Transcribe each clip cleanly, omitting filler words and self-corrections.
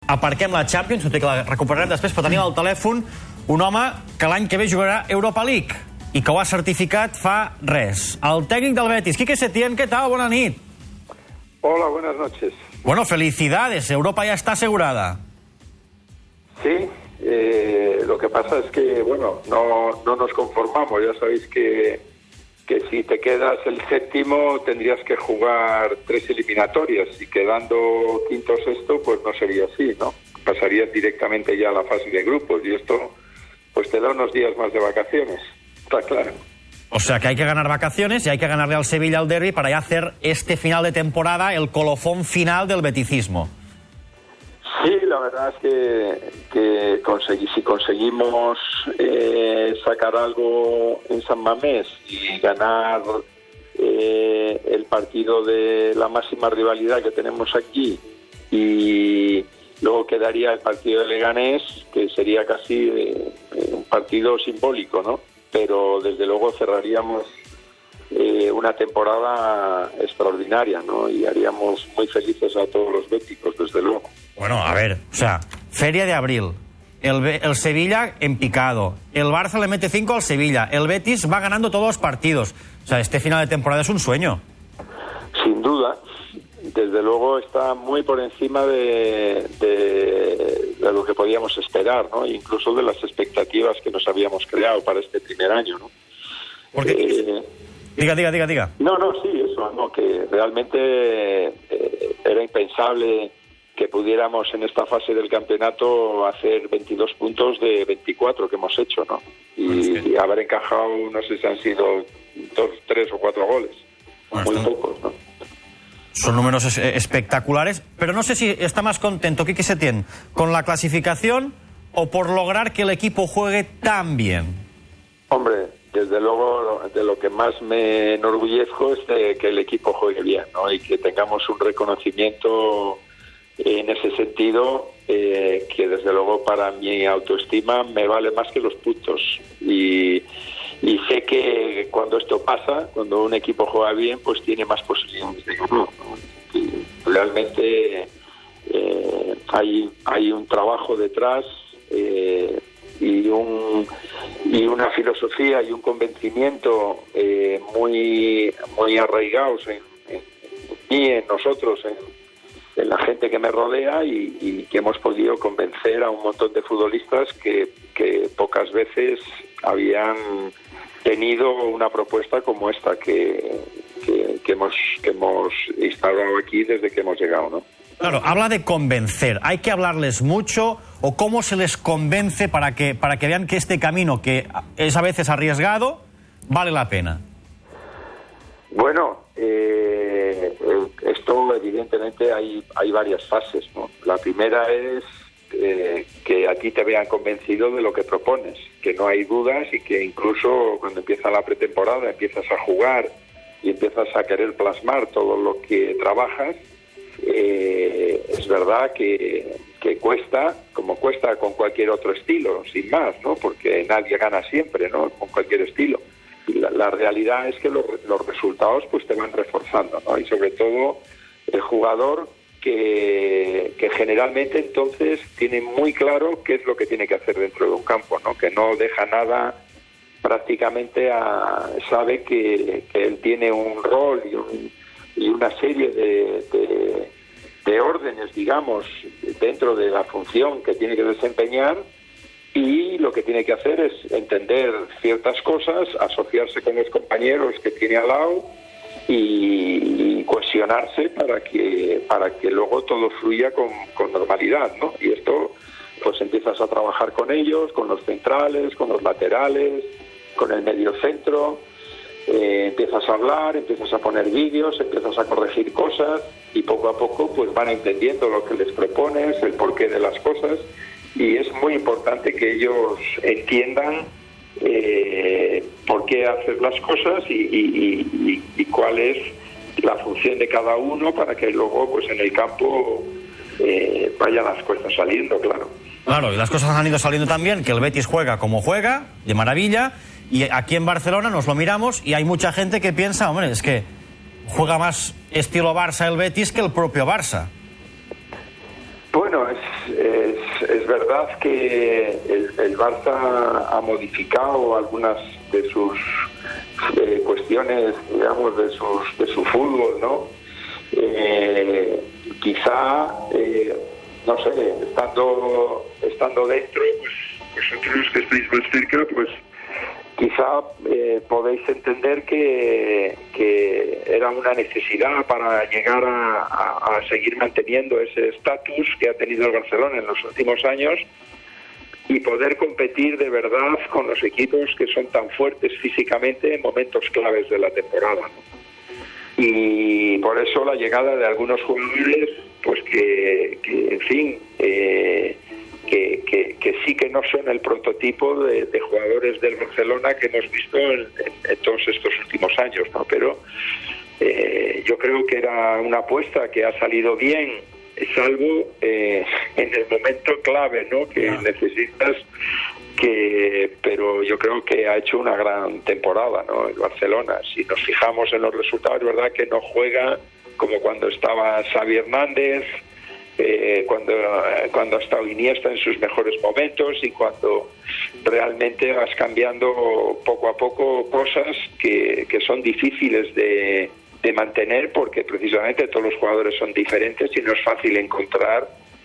aparquem la Champions, tot i que la recuperarem després, però tenim al telèfon un home que l'any que ve jugarà Europa League i que ho ha certificat fa res. El tècnic del Betis, Quique Setién, ¿qué tal? Bona nit. Hola, buenas noches. Bueno, felicidades, Europa ya está asegurada. Sí, lo que pasa es que, bueno, no nos conformamos. Ya sabéis que si te quedas el séptimo tendrías que jugar 3 eliminatorias y quedando quinto o sexto, pues no sería así, ¿no? Pasarías directamente ya a la fase de grupos y esto pues te da unos días más de vacaciones, está claro. O sea que hay que ganar vacaciones y hay que ganarle al Sevilla al derbi para ya hacer este final de temporada el colofón final del beticismo. Sí, la verdad es que si conseguimos sacar algo en San Mamés y ganar el partido de la máxima rivalidad que tenemos aquí, y luego quedaría el partido de Leganés, que sería casi un partido simbólico, ¿no? Pero desde luego cerraríamos una temporada extraordinaria, ¿no? Y haríamos muy felices a todos los béticos, desde luego. Bueno, a ver, o sea, Feria de Abril, el Sevilla en picado, el Barça le mete 5 al Sevilla, el Betis va ganando todos los partidos. O sea, este final de temporada es un sueño. Sin duda, desde luego está muy por encima de lo que podíamos esperar, ¿no? Incluso de las expectativas que nos habíamos creado para este primer año, ¿no? Porque... Diga. No, sí, eso, ¿no? Que realmente era impensable que pudiéramos en esta fase del campeonato hacer 22 puntos de 24 que hemos hecho, ¿no? Y haber encajado, no sé si han sido 2, 3 o 4 goles. Muy pocos, ¿no? Son números espectaculares, pero no sé si está más contento Quique Setién con la clasificación o por lograr que el equipo juegue tan bien. Hombre, desde luego de lo que más me enorgullezco es de que el equipo juegue bien, ¿no? Y que tengamos un reconocimiento en ese sentido, que desde luego para mi autoestima me vale más que los puntos. Y sé que cuando esto pasa, cuando un equipo juega bien, pues tiene más posibilidades de ganar, ¿no? Realmente hay un trabajo detrás y una filosofía y un convencimiento muy arraigados en mí, en nosotros, en la gente que me rodea, y que hemos podido convencer a un montón de futbolistas que pocas veces habían tenido una propuesta como esta que hemos instalado aquí desde que hemos llegado, ¿no? Claro, habla de convencer. ¿Hay que hablarles mucho o cómo se les convence para que vean que este camino, que es a veces arriesgado, vale la pena? Bueno, esto evidentemente hay varias fases, ¿no? La primera es que a ti te vean convencido de lo que propones, que no hay dudas y que incluso cuando empieza la pretemporada empiezas a jugar y empiezas a querer plasmar todo lo que trabajas. Es verdad que cuesta, como cuesta con cualquier otro estilo, sin más, ¿no? Porque nadie gana siempre, ¿no? Con cualquier estilo. La realidad es que los resultados pues te van reforzando, ¿no? Y sobre todo el jugador que generalmente entonces tiene muy claro qué es lo que tiene que hacer dentro de un campo, ¿no? Que no deja nada, prácticamente sabe que él tiene un rol y una serie de órdenes, digamos, dentro de la función que tiene que desempeñar, y lo que tiene que hacer es entender ciertas cosas, asociarse con los compañeros que tiene al lado y cohesionarse para que luego todo fluya con normalidad, ¿no? Y esto, pues empiezas a trabajar con ellos, con los centrales, con los laterales, con el mediocentro. Empiezas a hablar, empiezas a poner vídeos, empiezas a corregir cosas, y poco a poco pues van entendiendo lo que les propones, el porqué de las cosas, y es muy importante que ellos entiendan por qué hacer las cosas y cuál es la función de cada uno, para que luego pues en el campo vayan las cosas saliendo, claro. Claro, y las cosas han ido saliendo también, que el Betis juega como juega, de maravilla. Y aquí en Barcelona nos lo miramos y hay mucha gente que piensa, hombre, es que juega más estilo Barça el Betis que el propio Barça. Bueno, es verdad que el Barça ha modificado algunas de sus cuestiones, digamos, de su fútbol, ¿no? Quizá, no sé, estando dentro, pues vosotros que estáis más cerca, pues quizá podéis entender que era una necesidad para llegar a seguir manteniendo ese estatus que ha tenido el Barcelona en los últimos años y poder competir de verdad con los equipos que son tan fuertes físicamente en momentos claves de la temporada, ¿no? Y por eso la llegada de algunos jugadores, pues que en fin, que sí que no son el prototipo de jugadores del Barcelona que hemos visto en todos estos últimos años, ¿no? Pero yo creo que era una apuesta que ha salido bien, salvo en el momento clave, ¿no? Que necesitas pero yo creo que ha hecho una gran temporada, ¿no? El Barcelona. Si nos fijamos en los resultados, es verdad que no juega como cuando estaba Xavi Hernández, cuando ha estado Iniesta en sus mejores momentos y cuando realmente vas cambiando poco a poco cosas que son difíciles de mantener, porque precisamente todos los jugadores son diferentes y no es fácil encontrar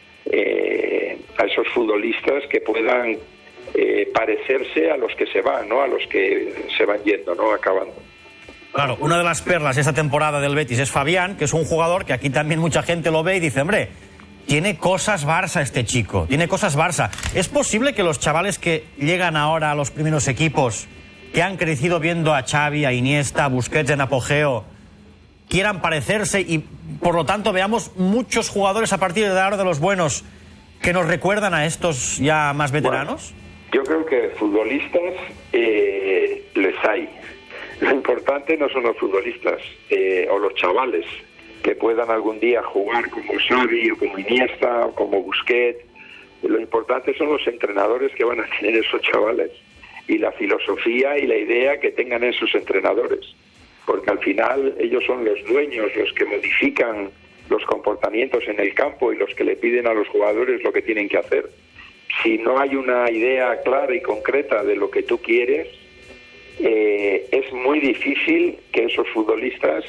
a esos futbolistas que puedan parecerse a los que se van, ¿no? A los que se van yendo, ¿no? Acabando. Claro, una de las perlas de esta temporada del Betis es Fabián, que es un jugador que aquí también mucha gente lo ve y dice, hombre, tiene cosas Barça este chico, tiene cosas Barça. ¿Es posible que los chavales que llegan ahora a los primeros equipos, que han crecido viendo a Xavi, a Iniesta, a Busquets en apogeo, quieran parecerse y por lo tanto veamos muchos jugadores a partir de ahora de los buenos que nos recuerdan a estos ya más veteranos? Bueno, yo creo que futbolistas les hay. Lo importante no son los futbolistas o los chavales que puedan algún día jugar como Xavi o como Iniesta o como Busquets. Lo importante son los entrenadores que van a tener esos chavales y la filosofía y la idea que tengan esos entrenadores, porque al final ellos son los dueños, los que modifican los comportamientos en el campo y los que le piden a los jugadores lo que tienen que hacer. Si no hay una idea clara y concreta de lo que tú quieres, es muy difícil que esos futbolistas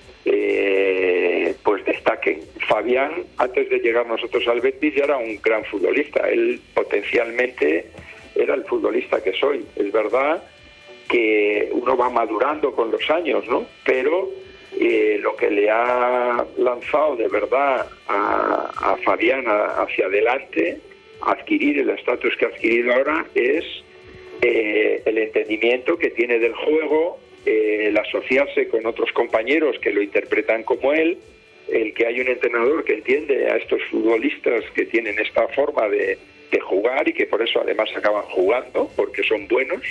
pues destaquen. Fabián, antes de llegar nosotros al Betis, ya era un gran futbolista. Él potencialmente era el futbolista que soy. Es verdad que uno va madurando con los años, ¿no? Pero lo que le ha lanzado de verdad a Fabián hacia adelante, adquirir el estatus que ha adquirido ahora, es el entendimiento que tiene del juego, el asociarse con otros compañeros que lo interpretan como él, el que hay un entrenador que entiende a estos futbolistas que tienen esta forma de jugar y que por eso además acaban jugando, porque son buenos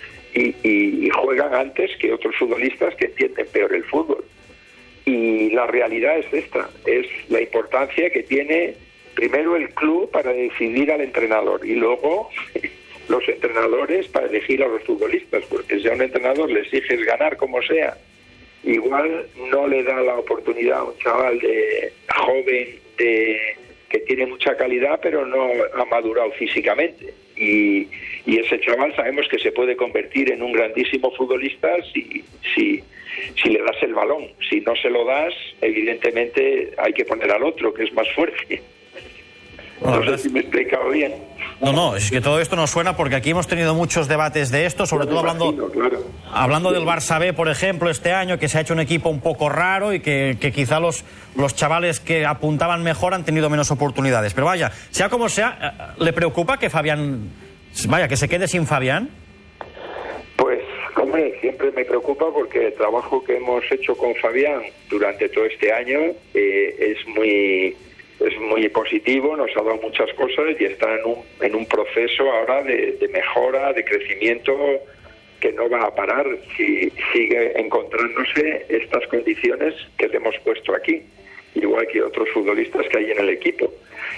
y juegan antes que otros futbolistas que entienden peor el fútbol. Y la realidad es esta, es la importancia que tiene primero el club para decidir al entrenador y luego los entrenadores para elegir a los futbolistas, porque si a un entrenador le exiges ganar como sea, igual no le da la oportunidad a un chaval joven que tiene mucha calidad pero no ha madurado físicamente, y ese chaval sabemos que se puede convertir en un grandísimo futbolista si le das el balón. Si no se lo das, evidentemente hay que poner al otro que es más fuerte. No sé si me he explicado bien. No, es que todo esto nos suena porque aquí hemos tenido muchos debates de esto, sobre todo hablando del Barça B, por ejemplo, este año, que se ha hecho un equipo un poco raro y que quizá los chavales que apuntaban mejor han tenido menos oportunidades. Pero vaya, sea como sea, ¿le preocupa que Fabián, que se quede sin Fabián? Pues, hombre, siempre me preocupa porque el trabajo que hemos hecho con Fabián durante todo este año es muy positivo, nos ha dado muchas cosas y está en un proceso ahora de mejora, de crecimiento que no va a parar si sigue encontrándose estas condiciones que le hemos puesto aquí, igual que otros futbolistas que hay en el equipo.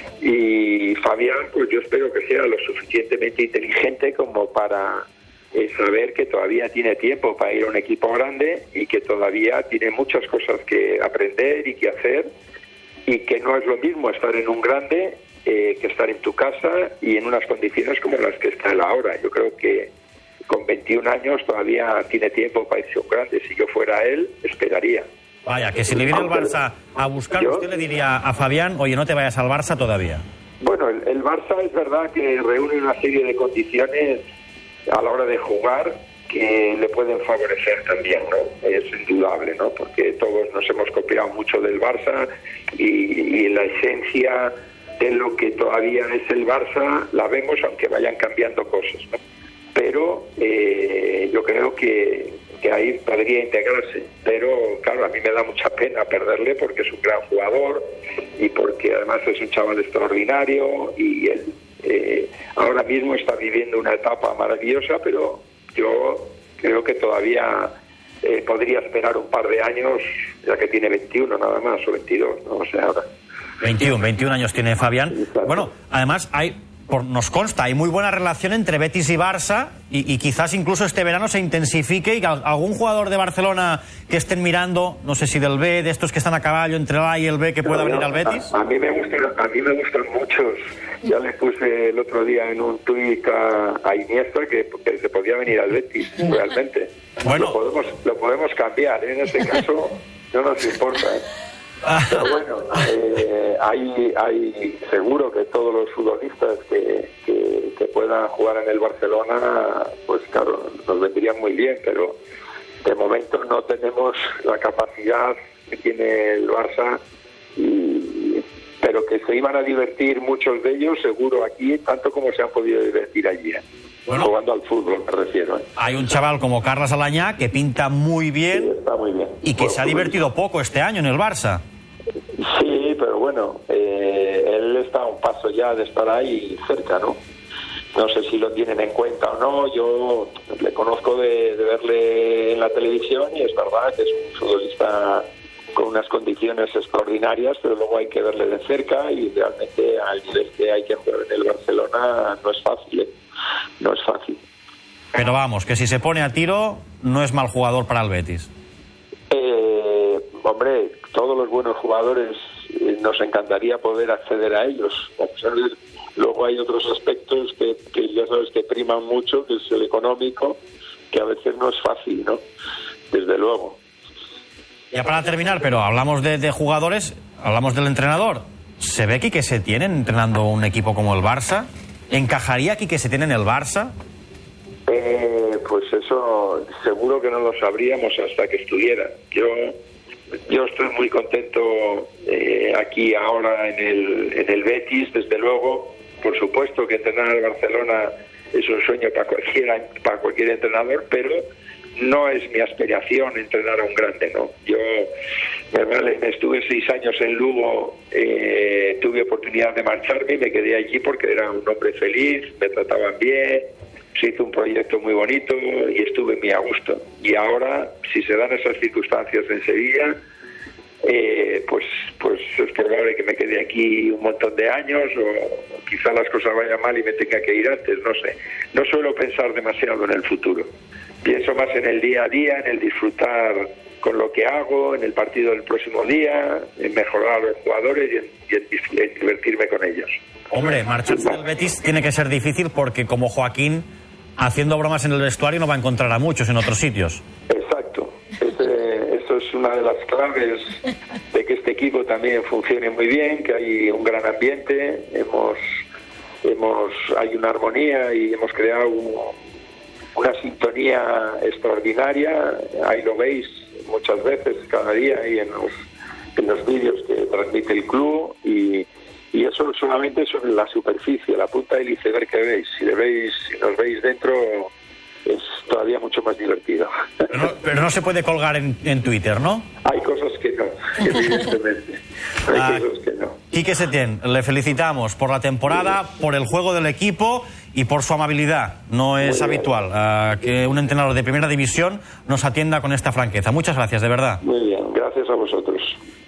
Y Fabián, pues yo espero que sea lo suficientemente inteligente como para saber que todavía tiene tiempo para ir a un equipo grande y que todavía tiene muchas cosas que aprender y que hacer, y que no es lo mismo estar en un grande que estar en tu casa y en unas condiciones como las que está él ahora. Yo creo que con 21 años todavía tiene tiempo para irse a un grande. Si yo fuera él, esperaría. Vaya, que si le viene el Barça a buscar, usted le diría a Fabián, oye, no te vayas al Barça todavía. Bueno, el Barça es verdad que reúne una serie de condiciones a la hora de jugar que le pueden favorecer también, ¿no? Es indudable, ¿no? Porque todos nos hemos copiado mucho del Barça y la esencia de lo que todavía es el Barça la vemos, aunque vayan cambiando cosas, ¿no? Pero yo creo que ahí podría integrarse, pero claro, a mí me da mucha pena perderle porque es un gran jugador y porque además es un chaval extraordinario y él ahora mismo está viviendo una etapa maravillosa, pero yo creo que todavía podría esperar un par de años, ya que tiene 21 nada más, o 22, no sé ahora. 21 años tiene Fabián. Bueno, además nos consta, hay muy buena relación entre Betis y Barça y quizás incluso este verano se intensifique y que algún jugador de Barcelona que estén mirando, no sé si del B, de estos que están a caballo entre el A y el B, que pueda venir al Betis. A mí me gustan muchos. Ya le puse el otro día en un tuit a Iniesta que se podía venir al Betis, realmente. Bueno, lo podemos cambiar, ¿eh? En este caso no nos importa, ¿eh? Pero bueno, hay seguro que todos los futbolistas que puedan jugar en el Barcelona, pues claro, nos vendrían muy bien, pero de momento no tenemos la capacidad que tiene el Barça, pero que se iban a divertir muchos de ellos seguro aquí, tanto como se han podido divertir allí, ¿eh? Bueno, jugando al fútbol me refiero, ¿eh? Hay un chaval como Carles Alañá que pinta muy bien, sí, está muy bien y que se ha divertido poco este año en el Barça. Sí, pero bueno, él está a un paso ya de estar ahí cerca, ¿no? No sé si lo tienen en cuenta o no. Yo le conozco de verle en la televisión y es verdad que es un futbolista con unas condiciones extraordinarias, pero luego hay que verle de cerca y realmente al nivel que hay que jugar en el Barcelona no es fácil, ¿eh? No es fácil. Pero vamos, que si se pone a tiro no es mal jugador para el Betis. Hombre, todos los buenos jugadores nos encantaría poder acceder a ellos. Luego hay otros aspectos que ya sabes que priman mucho, que es el económico, que a veces no es fácil, ¿no? Desde luego. Ya para terminar, pero hablamos de jugadores, hablamos del entrenador. ¿Se ve Quique Setién entrenando un equipo como el Barça? ¿Encajaría Quique Setién en el Barça? Pues eso seguro que no lo sabríamos hasta que estuviera. Yo estoy muy contento aquí ahora en el Betis, desde luego. Por supuesto que entrenar al Barcelona es un sueño para cualquier entrenador, pero no es mi aspiración entrenar a un grande, ¿no? Yo estuve 6 años en Lugo, tuve oportunidad de marcharme y me quedé allí porque era un hombre feliz, me trataban bien, se hizo un proyecto muy bonito y estuve muy a gusto. Y ahora, si se dan esas circunstancias en Sevilla, pues es probable que me quede aquí un montón de años o quizá las cosas vayan mal y me tenga que ir antes, no sé. No suelo pensar demasiado en el futuro. Pienso más en el día a día, en el disfrutar con lo que hago, en el partido del próximo día, en mejorar a los jugadores y en divertirme con ellos. Hombre, marcharse del Betis tiene que ser difícil porque como Joaquín, haciendo bromas en el vestuario, no va a encontrar a muchos en otros sitios. Exacto. Esto es una de las claves de que este equipo también funcione muy bien, que hay un gran ambiente, hay una armonía y hemos creado una sintonía extraordinaria. Ahí lo veis muchas veces, cada día, y en los vídeos que transmite el club, y eso solamente sobre la superficie, la punta del iceberg que veis. Si nos veis dentro, es todavía mucho más divertido. Pero no se puede colgar en Twitter, ¿no? Hay cosas que no, evidentemente. Hay cosas que no. Quique Setién, le felicitamos por la temporada, por el juego del equipo y por su amabilidad. No es habitual que un entrenador de primera división nos atienda con esta franqueza. Muchas gracias, de verdad. Muy bien, gracias a vosotros.